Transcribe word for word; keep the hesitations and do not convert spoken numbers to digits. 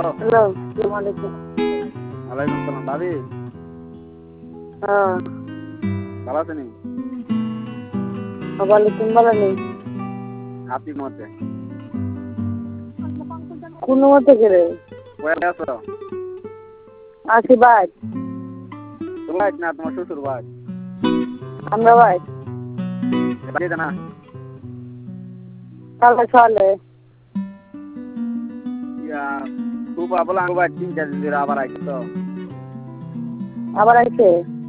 Hello আসসালামু আলাইকুম। ওয়ালাইকুম সালাম। ভাবি হ্যাঁ ভালো আছেন? ভালো, তুমি ভালো নেই? আপনি মতে কোন মতে করে কোথায় আছো? আছি ভাই। তোমার ভাই না তোমার শ্বশুর ভাই? আমরা ভাই বাড়িতে না? কালকে সকালে ইয়া খুব আবলা আঙ্গুবা তিন চার দিন ধরে আবার আইছে তো। আবার আইছে।